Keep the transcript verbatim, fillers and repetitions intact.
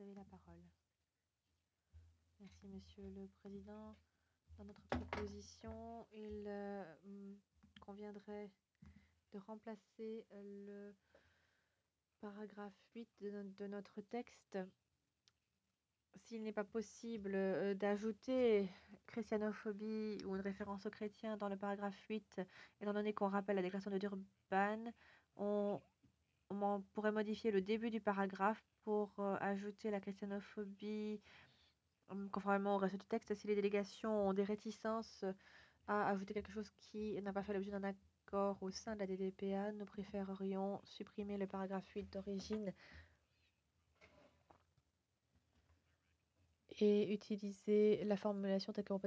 avez la parole. Merci, Monsieur le Président. Dans notre proposition, il euh, conviendrait de remplacer euh, le paragraphe huit de, no de notre texte. S'il n'est pas possible euh, d'ajouter chrétianophobie ou une référence aux chrétiens dans le paragraphe huit, étant donné qu'on rappelle la déclaration de Durban, on, on pourrait modifier le début du paragraphe pour euh, ajouter la chrétianophobie euh, conformément au reste du texte. Si les délégations ont des réticences à ajouter quelque chose qui n'a pas fait l'objet d'un accord au sein de la D D P A, nous préférerions supprimer le paragraphe huit d'origine et utiliser la formulation telle que